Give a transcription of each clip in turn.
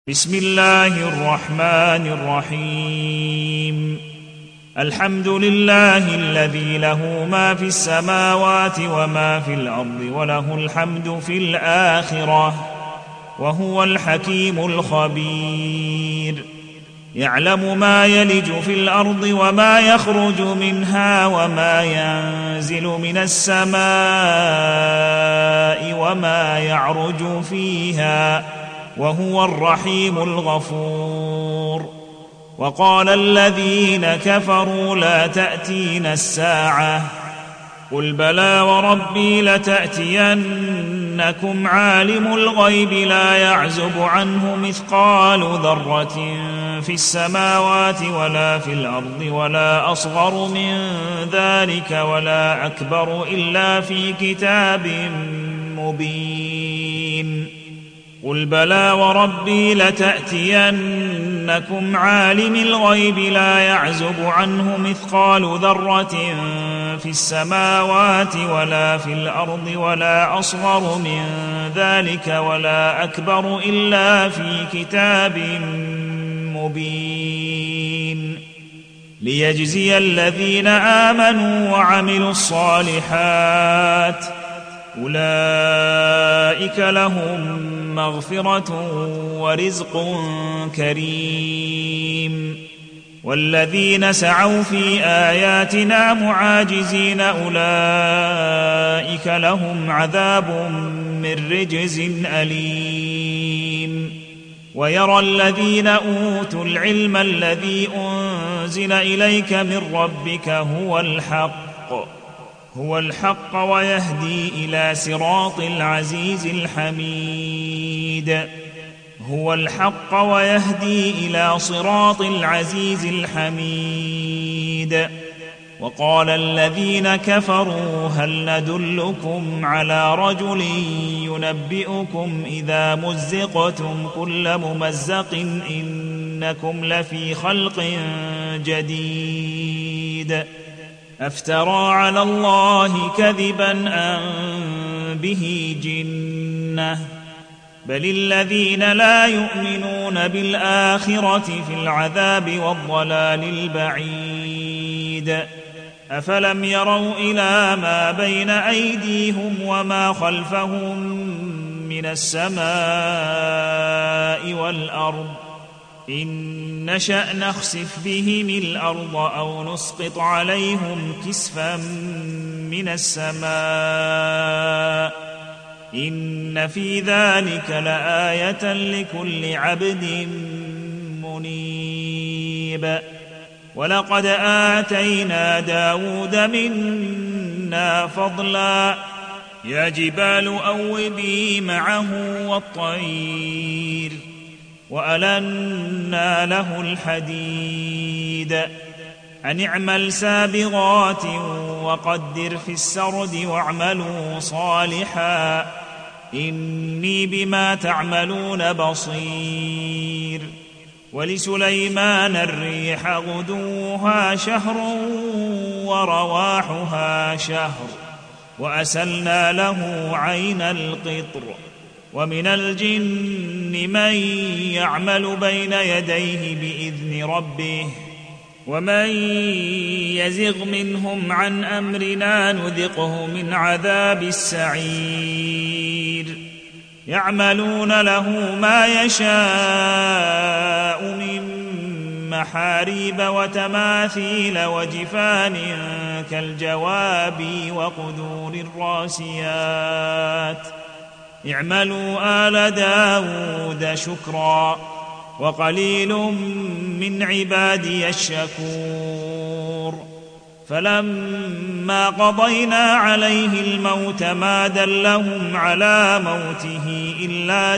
بسم الله الرحمن الرحيم. الحمد لله الذي له ما في السماوات وما في الأرض وله الحمد في الآخرة وهو الحكيم الخبير. يعلم ما يلج في الأرض وما يخرج منها وما ينزل من السماء وما يعرج فيها وهو الرحيم الغفور. وقال الذين كفروا لا تأتينا الساعة قل بلى وربي لتأتينكم عالم الغيب لا يعزب عنه مثقال ذرة في السماوات ولا في الأرض ولا أصغر من ذلك ولا أكبر إلا في كتاب مبين. قل بلى وربي لتأتينكم عالم الغيب لا يعزب عنه مثقال ذرة في السماوات ولا في الأرض ولا أصغر من ذلك ولا أكبر إلا في كتاب مبين. ليجزي الذين آمنوا وعملوا الصالحات أولئك لهم مغفرة ورزق كريم. والذين سعوا في آياتنا معاجزين أولئك لهم عذاب من رجز أليم. ويرى الذين أوتوا العلم الذي أنزل إليك من ربك هو الحق ويهدي إلى صراط العزيز الحميد. هو الحق ويهدي إلى صراط العزيز الحميد. وقال الذين كفروا هل ندلكم على رجل ينبئكم إذا مزقتم كل ممزق إنكم لفي خلق جديد أفترى على الله كذبا أم به جنة بل الذين لا يؤمنون بالآخرة في العذاب والضلال البعيد. أفلم يروا إلى ما بين أيديهم وما خلفهم من السماء والأرض إن نشأ نخسف بهم الأرض أو نسقط عليهم كسفا من السماء إن في ذلك لآية لكل عبد منيب. ولقد آتينا داود منا فضلا يا جبال أوبي معه والطير وألنا له الحديد أن اعمل سابغات وقدر في السرد واعملوا صالحا إني بما تعملون بصير. ولسليمان الريح غدوها شهر ورواحها شهر وأسلنا له عين القطر. ومن الجن من يعمل بين يديه بإذن ربه ومن يزغ منهم عن أمرنا نذقه من عذاب السعير. يعملون له ما يشاء من محاريب وتماثيل وجفان كالجواب وقدور الراسيات اعملوا آل داود شكرا وقليل من عبادي الشكور. فلما قضينا عليه الموت ما دلهم على موته إلا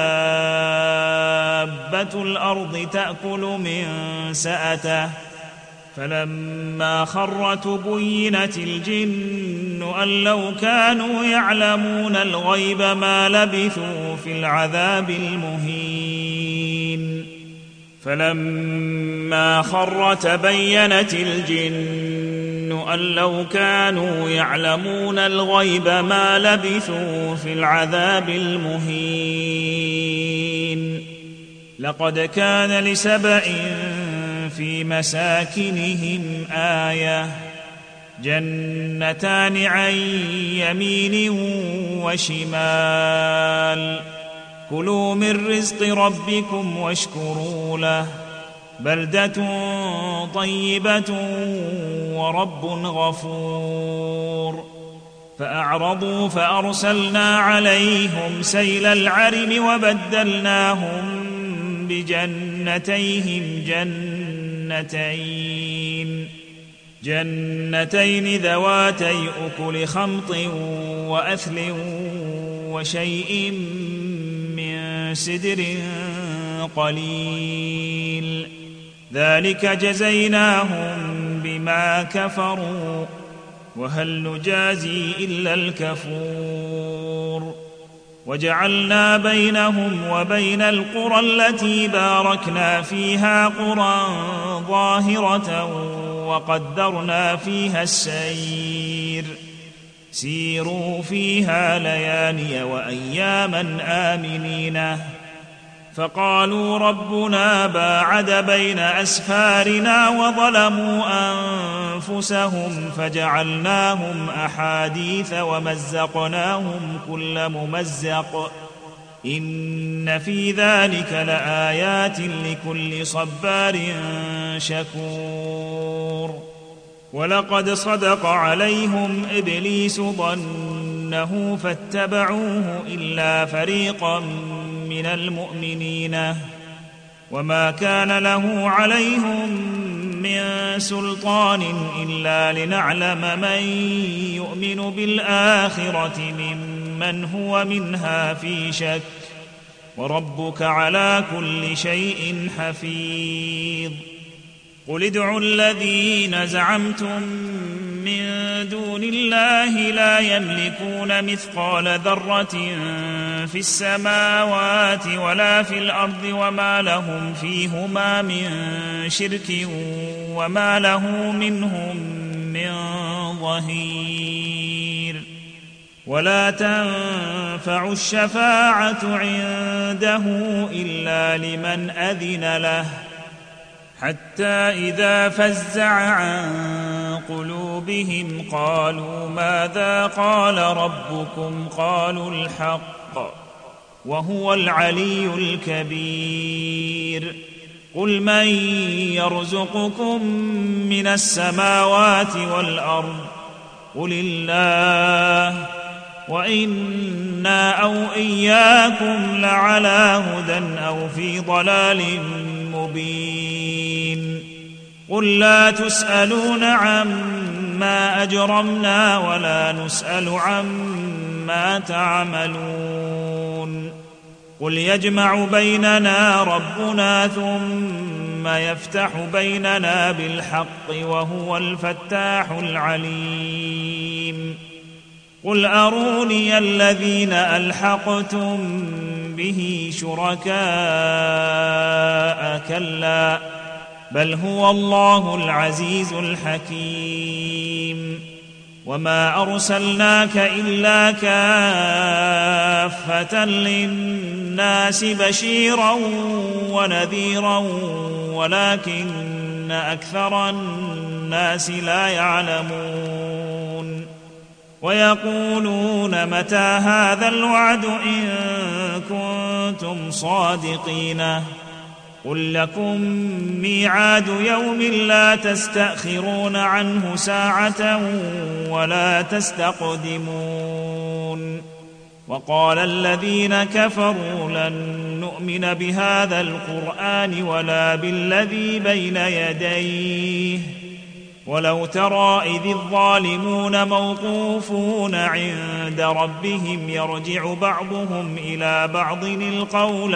دابة الأرض تأكل من سأته فلما خر تبينت الجن أن لو كانوا يعلمون الغيب ما لبثوا في العذاب المهين. فلما خر تبينت الجن أن لو كانوا يعلمون الغيب ما لبثوا في العذاب المهين. لقد كان لسبإ في مساكنهم آية جنتان عن يمين وشمال كلوا من رزق ربكم واشكروا له بلدة طيبة ورب غفور فأعرضوا فأرسلنا عليهم سيل العرم وبدلناهم بجنتيهم جنتين ذواتي أكل خمط وأثل وشيء من سدر قليل ذلك جزيناهم بما كفروا وهل نجازي إلا الكفور وجعلنا بينهم وبين القرى التي باركنا فيها قرى ظاهرة وقدرنا فيها السير سيروا فيها ليالي وأياما آمنين فقالوا ربنا باعد بين أسفارنا وظلموا أنفسهم فجعلناهم أحاديث ومزقناهم كل ممزق إن في ذلك لآيات لكل صبار شكور ولقد صدق عليهم إبليس ظنه فاتبعوه إلا فريقا من المؤمنين وما كان له عليهم من سلطان إلا لنعلم من يؤمن بالآخرة ممن هو منها في شك وربك على كل شيء حفيظ قل ادعوا الذين زعمتم من دون الله لا يملكون مثقال ذرة في السماوات ولا في الأرض وما لهم فيهما من شرك وما له منهم من ظهير ولا تنفع الشفاعة عنده إلا لمن أذن له حتى إذا فزع عن قلوبهم قالوا ماذا قال ربكم قالوا الحق وهو العلي الكبير قل من يرزقكم من السماوات والأرض قل الله وإنا أو إياكم لعلى هدى أو في ضلال مبين قل لا تسألون عما أجرمنا ولا نسأل عما تعملون قل يجمع بيننا ربنا ثم يفتح بيننا بالحق وهو الفتاح العليم قل أروني الذين ألحقتم به شركاء كلا بل هو الله العزيز الحكيم وما أرسلناك إلا كافة للناس بشيرا ونذيرا ولكن أكثر الناس لا يعلمون ويقولون متى هذا الوعد إن كنتم صادقين قل لكم ميعاد يوم لا تستأخرون عنه ساعة ولا تستقدمون وقال الذين كفروا لن نؤمن بهذا القرآن ولا بالذي بين يديه ولو ترى إذ الظالمون موقوفون عند ربهم يرجع بعضهم إلى بعض القول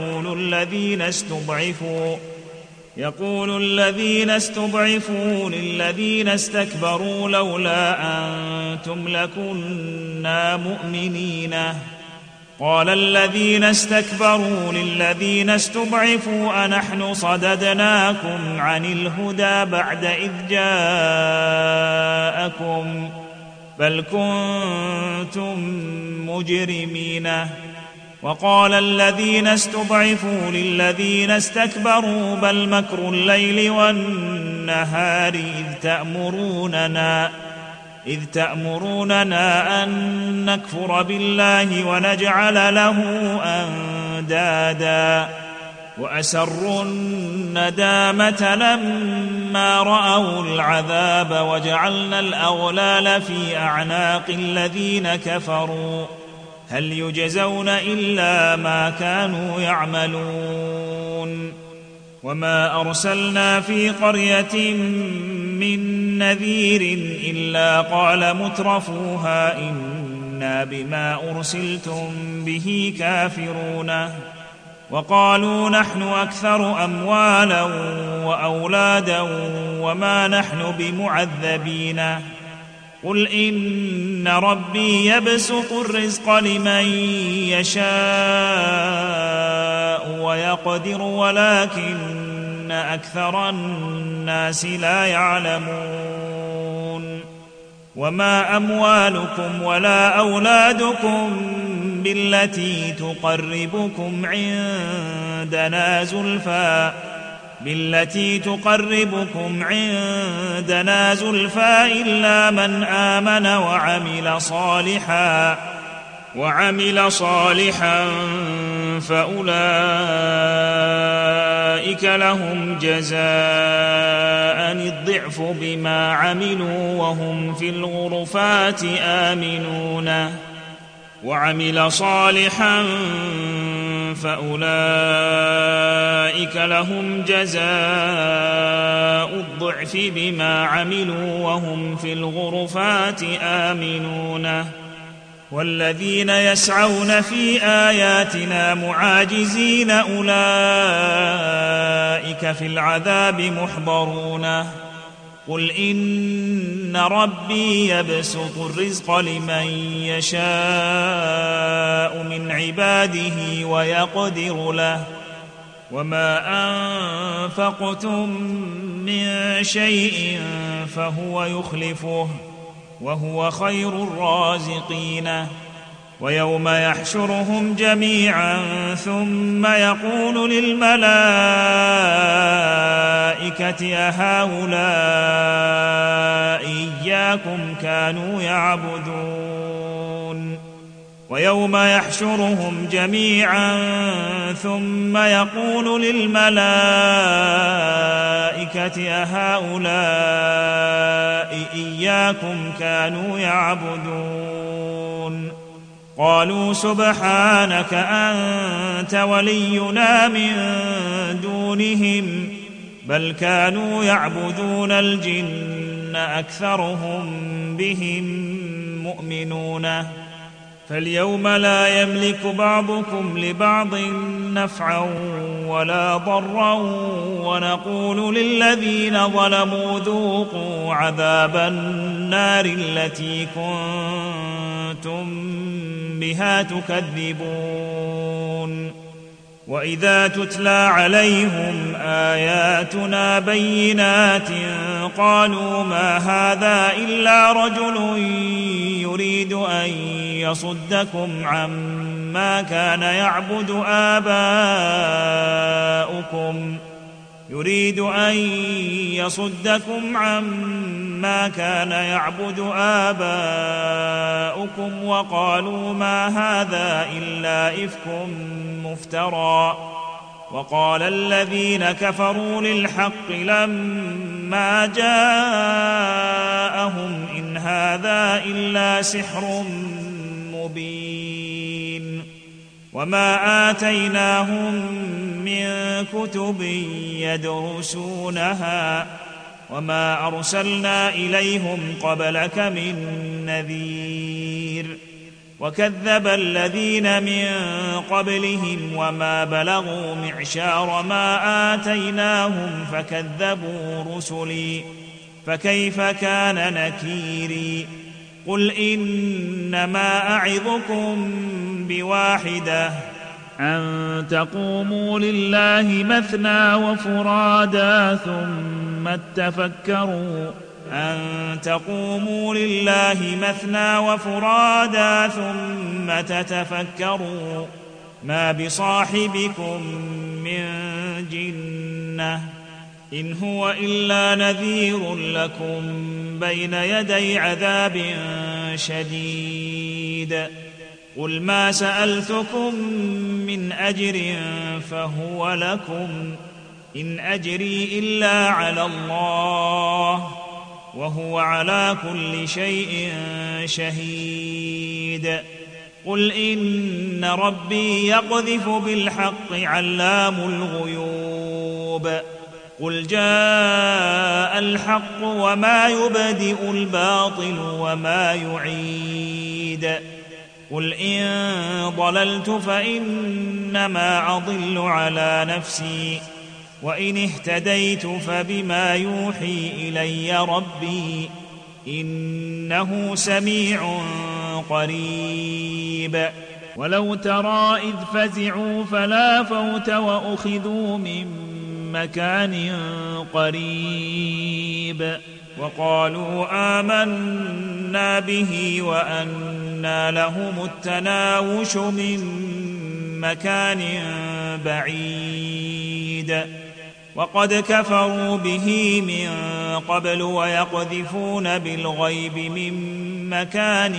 يقول الذين استضعفوا للذين استكبروا لولا أنتم لكنا مؤمنين قال الذين استكبروا للذين استضعفوا أنحن صددناكم عن الهدى بعد إذ جاءكم بل كنتم مجرمين وقال الذين استضعفوا للذين استكبروا بل مكر الليل والنهار إذ تأمروننا أن نكفر بالله ونجعل له أندادا وأسروا الندامة لما رأوا العذاب وجعلنا الأغلال في أعناق الذين كفروا هل يجزون إلا ما كانوا يعملون وما أرسلنا في قرية من نذير إلا قال مترفوها إنا بما أرسلتم به كافرون وقالوا نحن أكثر أموالا وأولادا وما نحن بمعذبين قل إن ربي يبسط الرزق لمن يشاء ويقدر ولكن أكثر الناس لا يعلمون وما أموالكم ولا أولادكم بالتي تقربكم عندنا زلفى إلا من آمن وعمل صالحا فأولئك لهم جزاء الضعف بما عملوا وهم في الغرفات آمنون وعمل صالحا فأولئك لهم جزاء الضعف بما عملوا وهم في الغرفات آمنون والذين يسعون في آياتنا معاجزين أولئك في العذاب محضرون قل إن ربي يبسط الرزق لمن يشاء من عباده ويقدر له وما أنفقتم من شيء فهو يخلفه وهو خير الرازقين ويوم يحشرهم جميعا ثم يقول للملائكة أهؤلاء إياكم كانوا يعبدون ويوم يحشرهم جميعا ثم يقول للملائكة أهؤلاء إياكم كانوا يعبدون قالوا سبحانك أنت ولينا من دونهم بل كانوا يعبدون الجن أكثرهم بهم مؤمنون فاليوم لا يملك بعضكم لبعض نفعا ولا ضرا ونقول للذين ظلموا ذوقوا عذاب النار التي كنتم بها تكذبون وإذا تتلى عليهم آياتنا بينات قالوا ما هذا إلا رجل يريد أن يصدكم عما كان يعبد آباؤكم وقالوا ما هذا إلا إفك مفترى وقال الذين كفروا للحق لما جاءهم إن هذا إلا سحر مبين وما آتيناهم من كتب يدرسونها وما أرسلنا إليهم قبلك من نذير وكذب الذين من قبلهم وما بلغوا معشار ما آتيناهم فكذبوا رسلي فكيف كان نكيري قل إنما أعظكم بواحدة أن تقوموا لله مثنى وفرادا ثم تتفكروا ما بصاحبكم من جنة إن هو إلا نذير لكم بين يدي عذاب شديد قل ما سألتكم من أجر فهو لكم إن أجري إلا على الله وهو على كل شيء شهيد قل إن ربي يقذف بالحق علام الغيوب قل جاء الحق وما يبدئ الباطل وما يعيد قل إن ضللت فإنما أضل على نفسي وإن اهتديت فبما يوحي إلي ربي إنه سميع قريب ولو ترى إذ فزعوا فلا فوت وأخذوا من مكان قريب وقالوا آمنا به وأنى لهم التناوش من مكان بعيد وقد كفروا به من قبل ويقذفون بالغيب من مكان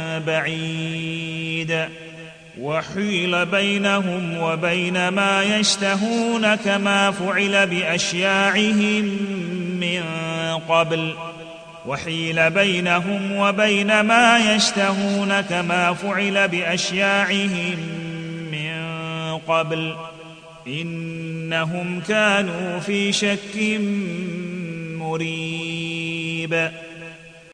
بعيد وحيل بينهم وبين ما يشتهون كما فعل بأشياعهم من قبل وحيل بينهم وبين ما يشتهون كما فعل بأشياعهم من قبل إنهم كانوا في شك مريب